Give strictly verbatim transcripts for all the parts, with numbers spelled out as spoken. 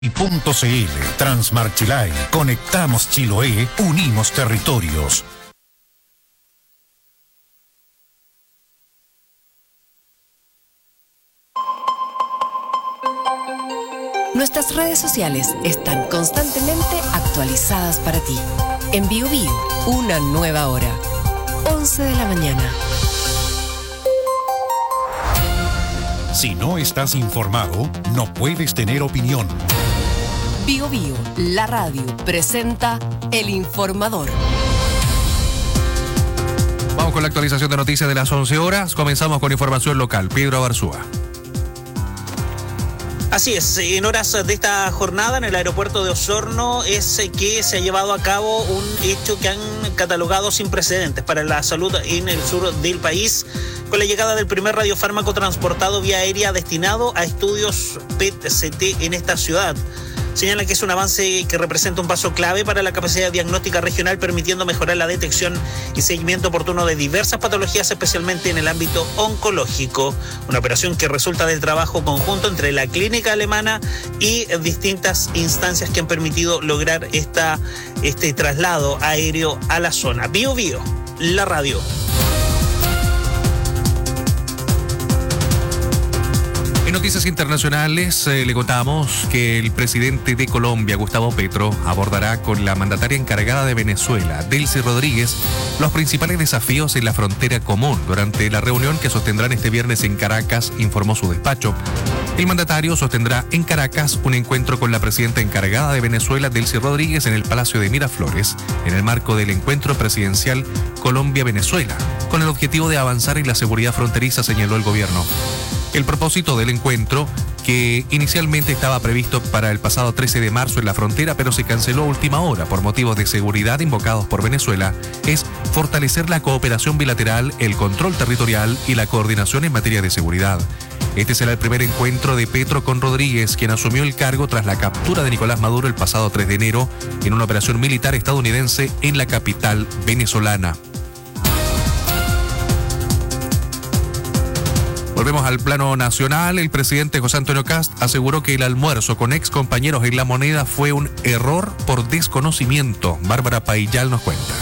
Punto cl. Transmar Chilay. Conectamos Chiloé, unimos territorios. Nuestras redes sociales están constantemente actualizadas para ti. En Bio Bio, una nueva hora. once de la mañana. Si no estás informado, no puedes tener opinión. Bio Bio, la radio, presenta El Informador. Vamos con la actualización de noticias de las once horas. Comenzamos con información local. Pedro Abarzúa. Así es, en horas de esta jornada en el aeropuerto de Osorno es que se ha llevado a cabo un hecho que han catalogado sin precedentes para la salud en el sur del país, con la llegada del primer radiofármaco transportado vía aérea destinado a estudios P E T C T en esta ciudad. Señala que es un avance que representa un paso clave para la capacidad diagnóstica regional, permitiendo mejorar la detección y seguimiento oportuno de diversas patologías, especialmente en el ámbito oncológico. Una operación que resulta del trabajo conjunto entre la clínica alemana y distintas instancias que han permitido lograr esta, este traslado aéreo a la zona. Bio Bio, la radio. En noticias internacionales eh, le contamos que el presidente de Colombia, Gustavo Petro, abordará con la mandataria encargada de Venezuela, Delcy Rodríguez, los principales desafíos en la frontera común durante la reunión que sostendrán este viernes en Caracas, informó su despacho. El mandatario sostendrá en Caracas un encuentro con la presidenta encargada de Venezuela, Delcy Rodríguez, en el Palacio de Miraflores, en el marco del encuentro presidencial Colombia-Venezuela, con el objetivo de avanzar en la seguridad fronteriza, señaló el gobierno. El propósito del encuentro, que inicialmente estaba previsto para el pasado trece de marzo en la frontera, pero se canceló a última hora por motivos de seguridad invocados por Venezuela, es fortalecer la cooperación bilateral, el control territorial y la coordinación en materia de seguridad. Este será el primer encuentro de Petro con Rodríguez, quien asumió el cargo tras la captura de Nicolás Maduro el pasado tres de enero en una operación militar estadounidense en la capital venezolana. Volvemos al plano nacional. El presidente José Antonio Kast aseguró que el almuerzo con ex compañeros en La Moneda fue un error por desconocimiento. Bárbara Paillal nos cuenta.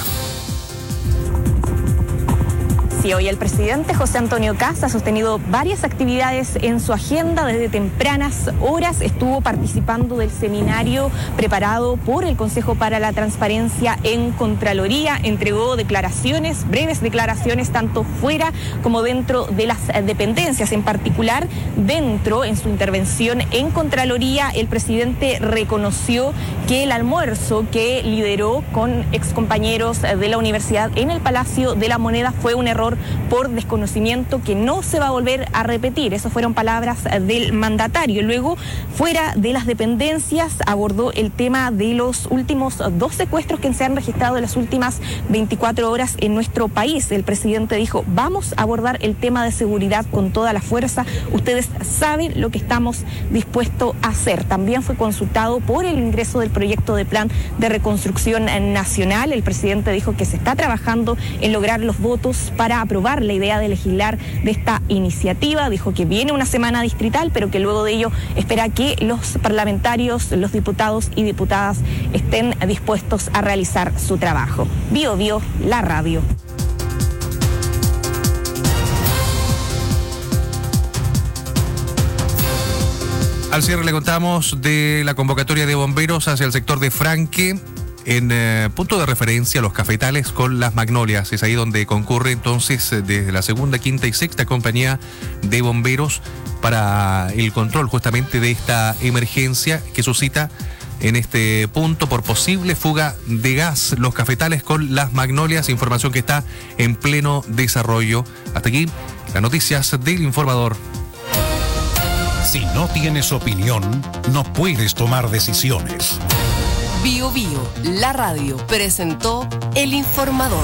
Sí, hoy el presidente José Antonio Kast ha sostenido varias actividades en su agenda. Desde tempranas horas estuvo participando del seminario preparado por el Consejo para la Transparencia en Contraloría. Entregó declaraciones, breves declaraciones, tanto fuera como dentro de las dependencias. En particular, dentro, en su intervención en Contraloría, el presidente reconoció que el almuerzo que lideró con excompañeros de la universidad en el Palacio de la Moneda fue un error por desconocimiento que no se va a volver a repetir. Esas fueron palabras del mandatario. Luego, fuera de las dependencias, abordó el tema de los últimos dos secuestros que se han registrado en las últimas veinticuatro horas en nuestro país. El presidente dijo: vamos a abordar el tema de seguridad con toda la fuerza. Ustedes saben lo que estamos dispuestos a hacer. También fue consultado por el ingreso del proyecto de plan de reconstrucción nacional. El presidente dijo que se está trabajando en lograr los votos para aprobar la idea de legislar de esta iniciativa. Dijo que viene una semana distrital, pero que luego de ello espera que los parlamentarios, los diputados y diputadas estén dispuestos a realizar su trabajo. Bio Bio, la radio. Al cierre le contamos de la convocatoria de bomberos hacia el sector de Franque. En eh, punto de referencia, los cafetales con las magnolias. Es ahí donde concurre entonces desde la segunda, quinta y sexta compañía de bomberos para el control justamente de esta emergencia que suscita en este punto por posible fuga de gas. Los cafetales con las magnolias, información que está en pleno desarrollo. Hasta aquí las noticias del Informador. Si no tienes opinión, no puedes tomar decisiones. Bio Bio, la radio, presentó El Informador.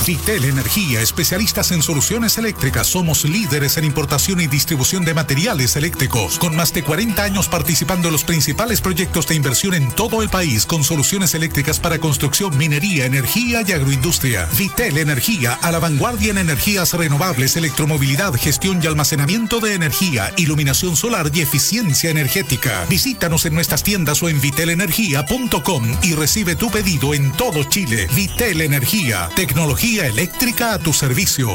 Vitel Energía, especialistas en soluciones eléctricas. Somos líderes en importación y distribución de materiales eléctricos, con más de cuarenta años participando en los principales proyectos de inversión en todo el país, con soluciones eléctricas para construcción, minería, energía y agroindustria. Vitel Energía, a la vanguardia en energías renovables, electromovilidad, gestión y almacenamiento de energía, iluminación solar y eficiencia energética. Visítanos en nuestras tiendas o en vitel energía punto com y recibe tu pedido en todo Chile. Vitel Energía, tecnología eléctrica a tu servicio.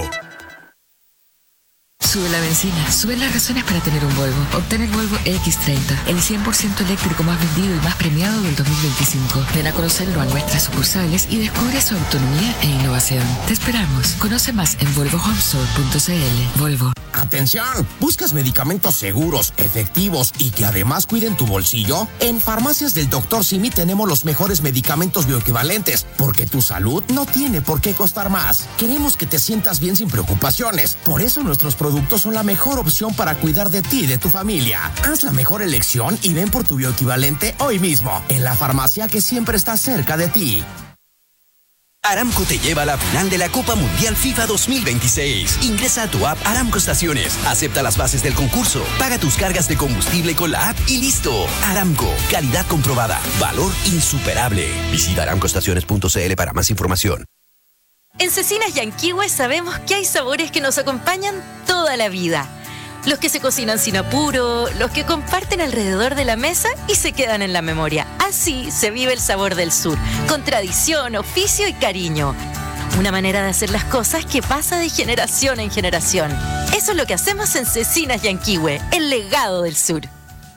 Sube la benzina, sube las razones para tener un Volvo. Obtén el Volvo equis treinta, el cien por ciento eléctrico más vendido y más premiado del dos mil veinticinco. Ven a conocerlo a nuestras sucursales y descubre su autonomía e innovación. Te esperamos. Conoce más en volvo home store punto c l. Volvo. ¡Atención! ¿Buscas medicamentos seguros, efectivos y que además cuiden tu bolsillo? En Farmacias del doctor Simi tenemos los mejores medicamentos bioequivalentes, porque tu salud no tiene por qué costar más. Queremos que te sientas bien sin preocupaciones. Por eso nuestros productos son la mejor opción para cuidar de ti y de tu familia. Haz la mejor elección y ven por tu bioequivalente hoy mismo, en la farmacia que siempre está cerca de ti. Aramco te lleva a la final de la Copa Mundial FIFA dos mil veintiséis. Ingresa a tu app Aramco Estaciones, acepta las bases del concurso, paga tus cargas de combustible con la app y listo. Aramco, calidad comprobada, valor insuperable. Visita aramco estaciones punto c l para más información. En Cecinas Yanquihue sabemos que hay sabores que nos acompañan toda la vida. Los que se cocinan sin apuro, los que comparten alrededor de la mesa y se quedan en la memoria. Así se vive el sabor del sur, con tradición, oficio y cariño. Una manera de hacer las cosas que pasa de generación en generación. Eso es lo que hacemos en Cecinas Yanquihue, el legado del sur.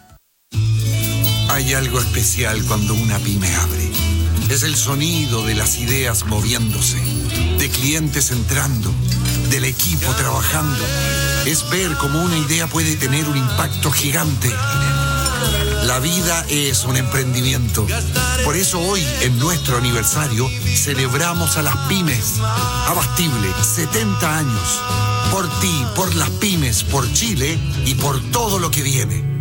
Hay algo especial cuando una pyme abre. Es el sonido de las ideas moviéndose, de clientes entrando, del equipo trabajando. Es ver cómo una idea puede tener un impacto gigante. La vida es un emprendimiento. Por eso hoy, en nuestro aniversario, celebramos a las pymes. Abastible, setenta años. Por ti, por las pymes, por Chile y por todo lo que viene.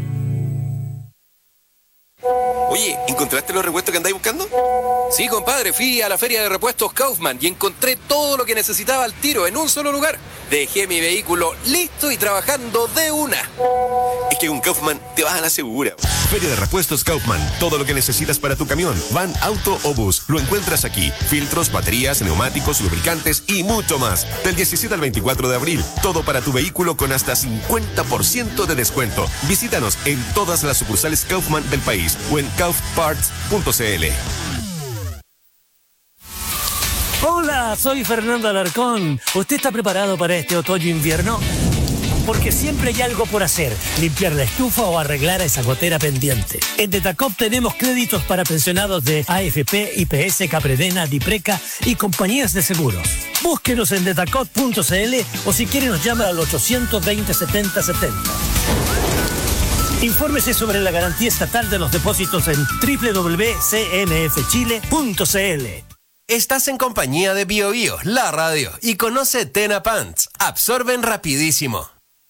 Oye, ¿encontraste los repuestos que andáis buscando? Sí, compadre, fui a la feria de repuestos Kaufman y encontré todo lo que necesitaba al tiro en un solo lugar. Dejé mi vehículo listo y trabajando de una. Es que con Kaufman te vas a la segura. Feria de repuestos Kaufman. Todo lo que necesitas para tu camión, van, auto o bus, lo encuentras aquí. Filtros, baterías, neumáticos, lubricantes y mucho más. Del diecisiete al veinticuatro de abril. Todo para tu vehículo con hasta cincuenta por ciento de descuento. Visítanos en todas las sucursales Kaufman del país o en kauf parts punto c l. Hola, soy Fernando Alarcón. ¿Usted está preparado para este otoño-invierno? Porque siempre hay algo por hacer, limpiar la estufa o arreglar a esa gotera pendiente. En Detacop tenemos créditos para pensionados de A F P, I P S, Capredena, Dipreca y compañías de seguros. Búsquenos en detacop punto c l o si quiere nos llama al ochocientos veinte, setenta setenta. Infórmese sobre la garantía estatal de los depósitos en doble u doble u doble u punto c n f chile punto c l. Estás en compañía de Bio Bio, la radio, y conoce Tena Pants. Absorben rapidísimo.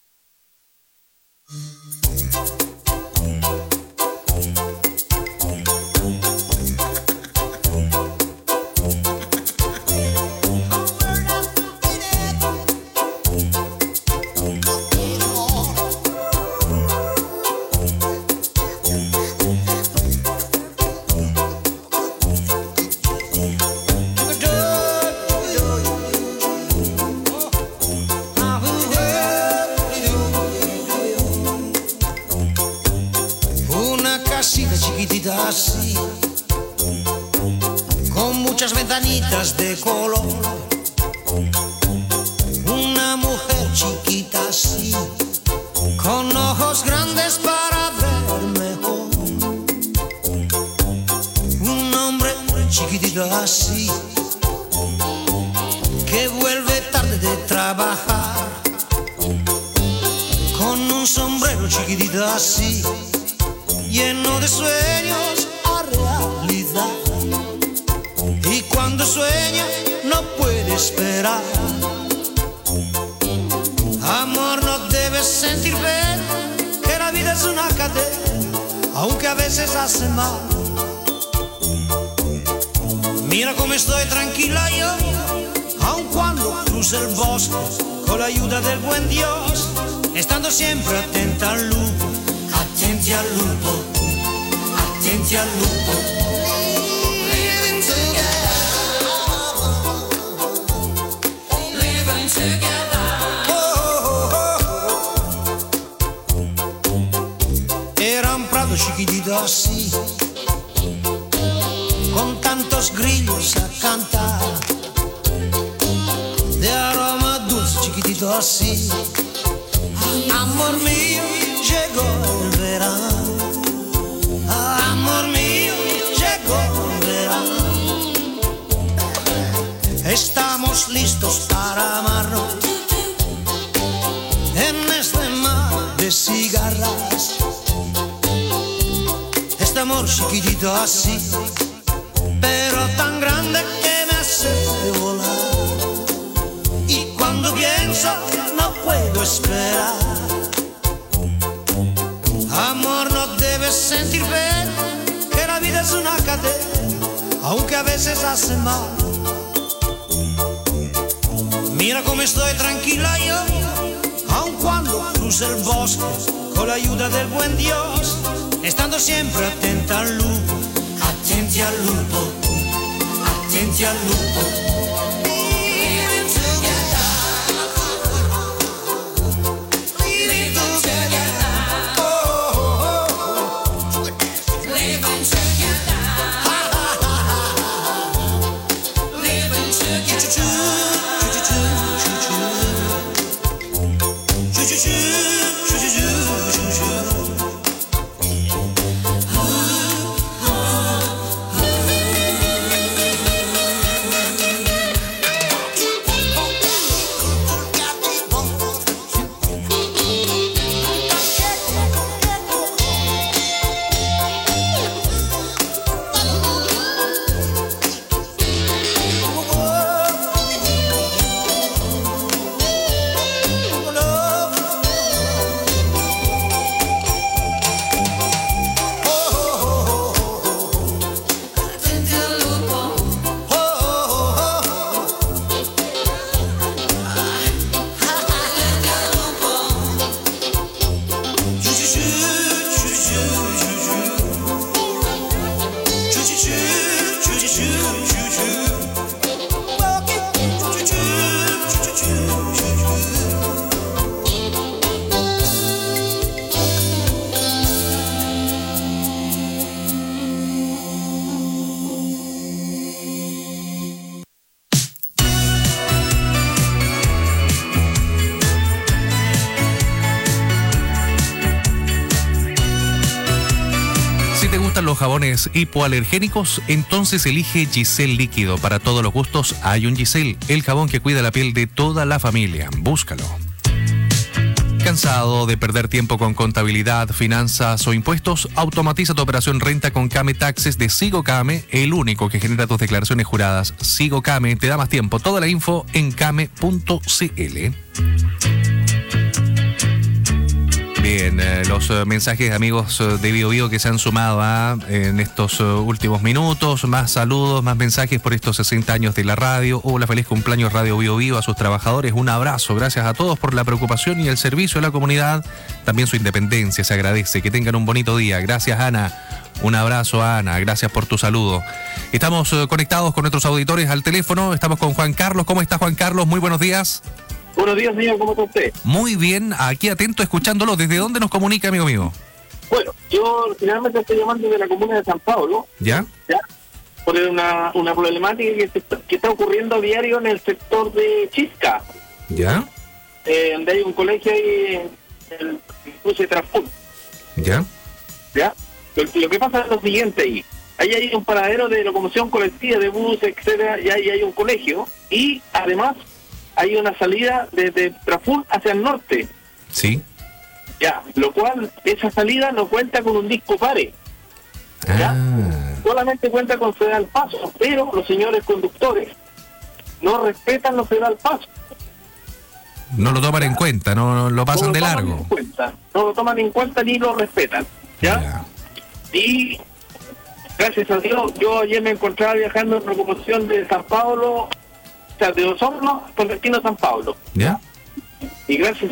Así, con muchas ventanitas de color, una mujer chiquita así, con ojos grandes para ver mejor, un hombre chiquitito así, que vuelve tarde de trabajar, con un sombrero chiquitito así, lleno de sueños a realidad. Y cuando sueña no puede esperar. Amor, no debes sentir pena, que la vida es una cadena, aunque a veces hace mal. Mira cómo estoy tranquila yo, aun cuando cruce el bosque con la ayuda del buen Dios, estando siempre atenta al lupo, attenti al lupo, attenti al lupo. Living together, living together. Oh, oh, oh. Era un prado chiquitito así, con tantos grillos a cantar, de aroma dulce, chiquitito así. Amor mío, llegó el verano. Amor mío, llegó el verano. Estamos listos para amarnos en este mar de cigarras. Este amor chiquitito así, pero tan grande que me hace volar. Y cuando pienso no puedo esperar. Amor, no debes sentir pena, que la vida es una cadena, aunque a veces hace mal. Mira cómo estoy tranquila yo, aun cuando cruce el bosque con la ayuda del buen Dios, estando siempre atenta al lupo, attenti al lupo, attenti al lupo. Los jabones hipoalergénicos, entonces elige Gisel líquido. Para todos los gustos hay un Gisel, el jabón que cuida la piel de toda la familia. Búscalo. ¿Cansado de perder tiempo con contabilidad, finanzas o impuestos? Automatiza tu operación renta con Came Taxes de SigoCame, el único que genera tus declaraciones juradas. SigoCame te da más tiempo. Toda la info en came punto cl. Bien, eh, los eh, mensajes, amigos eh, de Bio Bio que se han sumado a, en estos eh, últimos minutos, más saludos, más mensajes por estos sesenta años de la radio. Hola, feliz cumpleaños Radio Bio Bio a sus trabajadores, un abrazo, gracias a todos por la preocupación y el servicio a la comunidad, también su independencia se agradece, que tengan un bonito día. Gracias, Ana, un abrazo a Ana, gracias por tu saludo. Estamos eh, conectados con nuestros auditores al teléfono, estamos con Juan Carlos. ¿Cómo está, Juan Carlos? Muy buenos días. Buenos días, señor, ¿cómo está usted? Muy bien, aquí atento, escuchándolo. ¿Desde dónde nos comunica, amigo mío? Bueno, yo finalmente estoy llamando de la comuna de San Pablo. ¿Ya? ¿Ya? Por una, una problemática que, se está, que está ocurriendo a diario en el sector de Chisca. ¿Ya? Eh, donde hay un colegio ahí en el cruce de Traful. ¿Ya? ¿Ya? Lo, lo que pasa es lo siguiente ahí. Ahí hay un paradero de locomoción colectiva, de bus, etcétera, y ahí hay un colegio. Y además hay una salida desde Traful hacia el norte. Sí. Ya, lo cual, esa salida no cuenta con un disco pare. ¿Ya? Ah. Solamente cuenta con cedal paso, pero los señores conductores no respetan los cedal paso. No lo toman en cuenta, no, no lo pasan no lo de largo. En cuenta, no lo toman en cuenta ni lo respetan. ¿Ya? Yeah. Y gracias a Dios, yo ayer me encontraba viajando en locomoción de San Pablo o sea, de Osorno con destino a San Pablo. ¿Ya? Y gracias